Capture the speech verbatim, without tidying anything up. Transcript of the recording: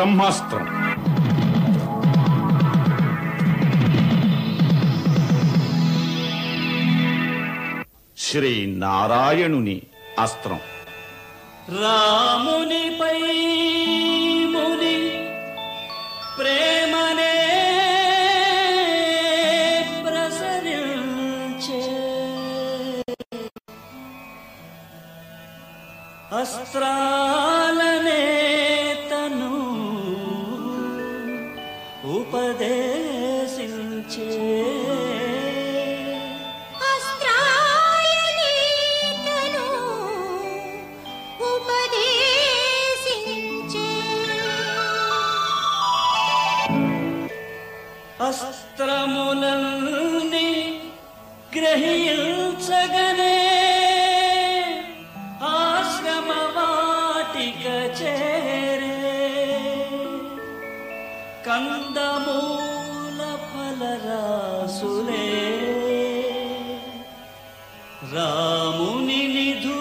బ్రహ్మాస్త్రం. శ్రీ నారాయణుని అస్త్రం. రామునిపై ముని ప్రేమనే ప్రసరించే అస్త్రాలనే తను ఉపదేశించే అస్త్రములన్నీ గ్రహించగనే ఆశ్రమ వాటిక చేరే కందమూల ఫలరాసులే రాముని నిధు